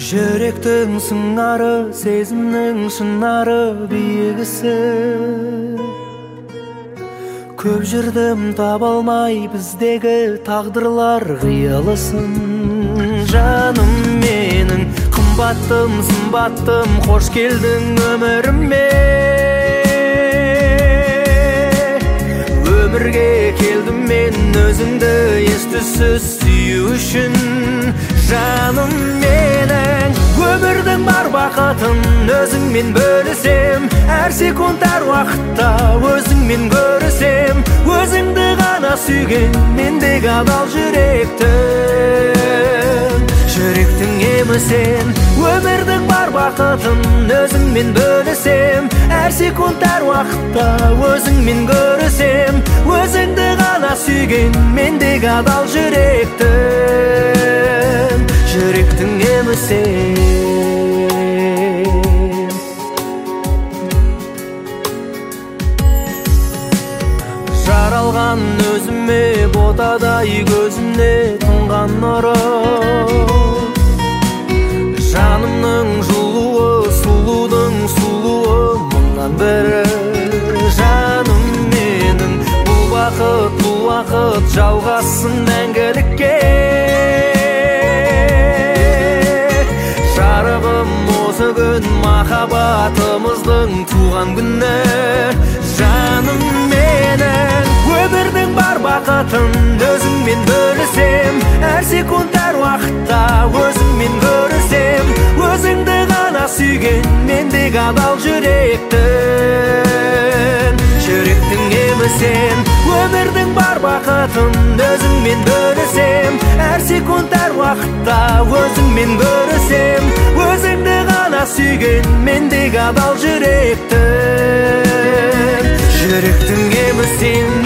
Жүректің сыңары, сезімнің шынары биігісі. Көп жүрдім таба алмай біздегі тағдырлар қиылысын. Жаным менің, қымбаттым, сымбаттым, қош келдің өміріме. Өмірге келдім мен өзіңді ес-түссіз сүю үшін. Жаным менің, өмірдің бар бақытын өзіңмен бөлісем. Әр секунд, әр уақытта өзіңмен көрісем. Өзіңді ғана сүйген мендегі адал жүректің емі сен. Өмірдің бар бақытын өзіңмен бөлісем. Әр секунд, әр уақытта өзіңмен көрісем. Өзіңді ғана сүйген мендегі адал жүректің емі сен. Жаралған өзіме ботадай көзімде тұнған нұры. Жанымның жылуы, сұлудың сұлуы мыңнан бірі. Жаным менің, бұл уақыт жалғасын мәңгілікке. Жарығым осы күн, махаббатымыздың туған күні. Жаным менің, өмірдің бар бақытын өзіңмен бөлісем. Әр секунд, әр уақытта өзіңмен көрісем. Өзіңді ғана сүйген мендегі адал жүректің емі сен. Өмірдің бар бақытын өзіңмен бөлісем. Әр секунд, әр уақытта өзіңмен көрісем. Өзіңді ғана сүйген мендегі адал жүректің емі сен.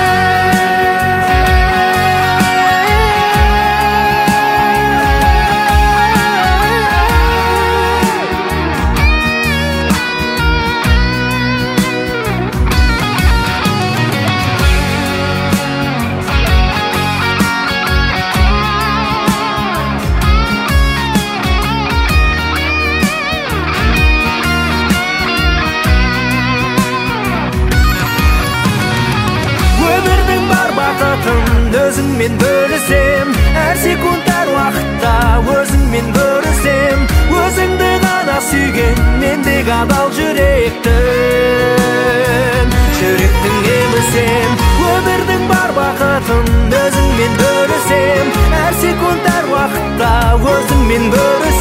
Өзіңмен бөлісем. Әр секунд, әр уақытта өзіңмен көрісем. Өзіңді ғана сүйген мендегі адал жүректің емі сен. Өмірдің бар бақытын өзіңмен бөлісем. Әр секунд, әр уақытта өзіңмен көрісем.